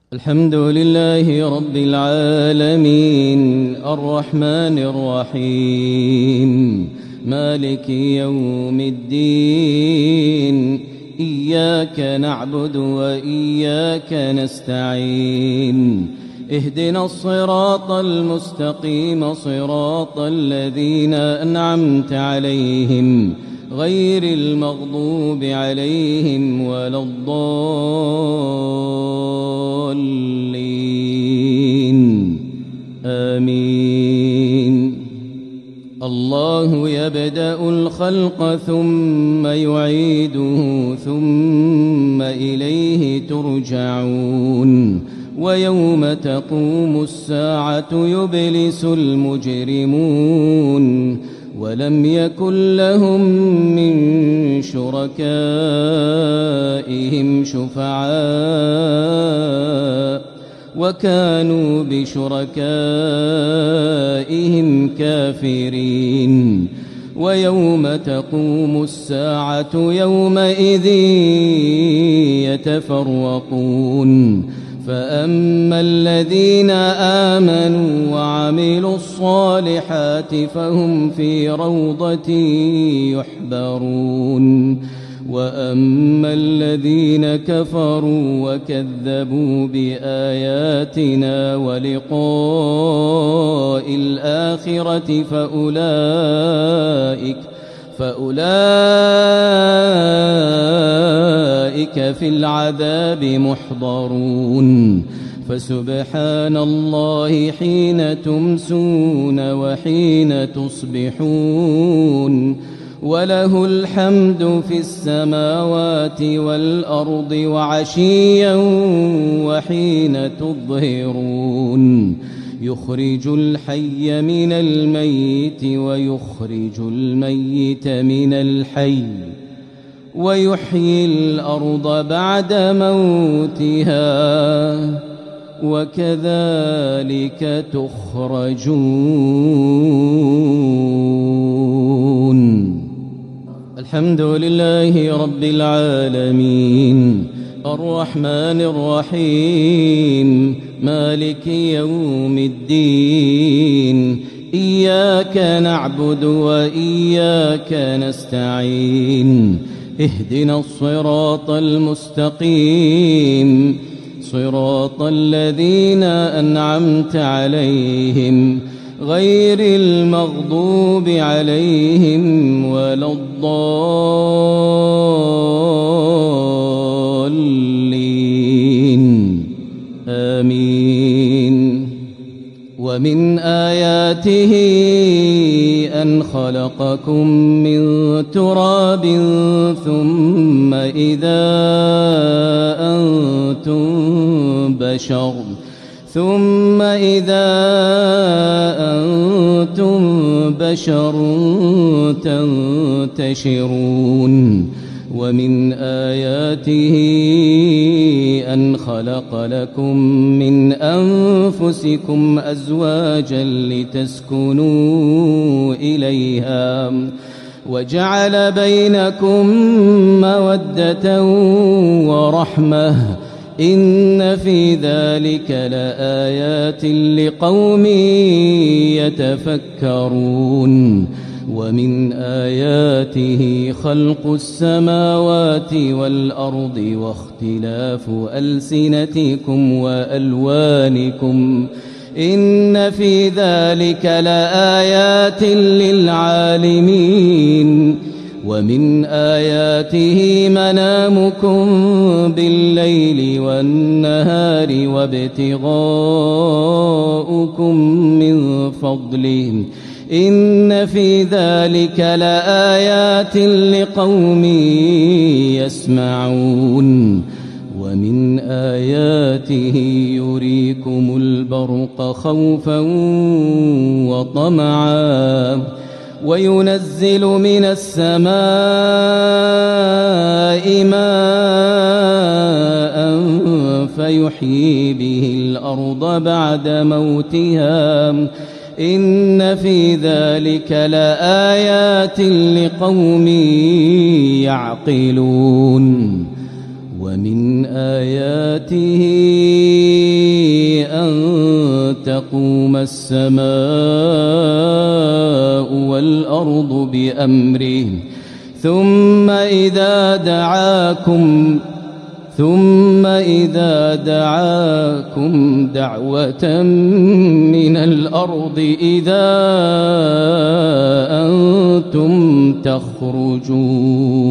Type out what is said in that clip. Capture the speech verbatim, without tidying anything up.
الحمد لله رب العالمين الرحمن الرحيم مالك يوم الدين إياك نعبد وإياك نستعين اهدنا الصراط المستقيم صراط الذين أنعمت عليهم غير المغضوب عليهم ولا الضالين آمين. الله يبدأ الخلق ثم يعيده ثم إليه ترجعون ويوم تقوم الساعة يبلس المجرمون ولم يكن لهم من شركائهم شفعاء وكانوا بشركائهم كافرين ويوم تقوم الساعة يومئذ يتفرقون فأما الذين آمنوا وعملوا الصالحات فهم في روضة يحبرون وأما الذين كفروا وكذبوا بآياتنا ولقاء الآخرة فأولئك فأولئك في العذاب محضرون فسبحان الله حين تمسون وحين تصبحون وله الحمد في السماوات والأرض وعشيا وحين تظهرون يخرج الحي من الميت ويخرج الميت من الحي ويحيي الأرض بعد موتها وكذلك تخرجون. الحمد لله رب العالمين الرحمن الرحيم مالك يوم الدين إياك نعبد وإياك نستعين اهدنا الصراط المستقيم صراط الذين أنعمت عليهم غير المغضوب عليهم ولا الضالين آمين. ومن آياته أن خلقكم من تراب ثم إذا أنتم بشر ثم إذا أنتم بشر تنتشرون. ومن آياته أن خلق لكم من أنفسكم أزواجا لتسكنوا إليها وجعل بينكم مودة ورحمة إن في ذلك لآيات لقوم يتفكرون. ومن آياته خلق السماوات والأرض واختلاف ألسنتكم وألوانكم إن في ذلك لآيات للعالمين. ومن آياته منامكم بالليل والنهار وابتغاؤكم من فضله إن في ذلك لآيات لقوم يسمعون. ومن آياته يريكم البرق خوفا وطمعا وينزل من السماء ماء فيحيي به الأرض بعد موتها إن في ذلك لآيات لقوم يعقلون. ومن آياته أن تقوم السماء والأرض بأمره ثم إذا دعاكم ثم إذا دعاكم دعوة من الأرض إذا أنتم تخرجون.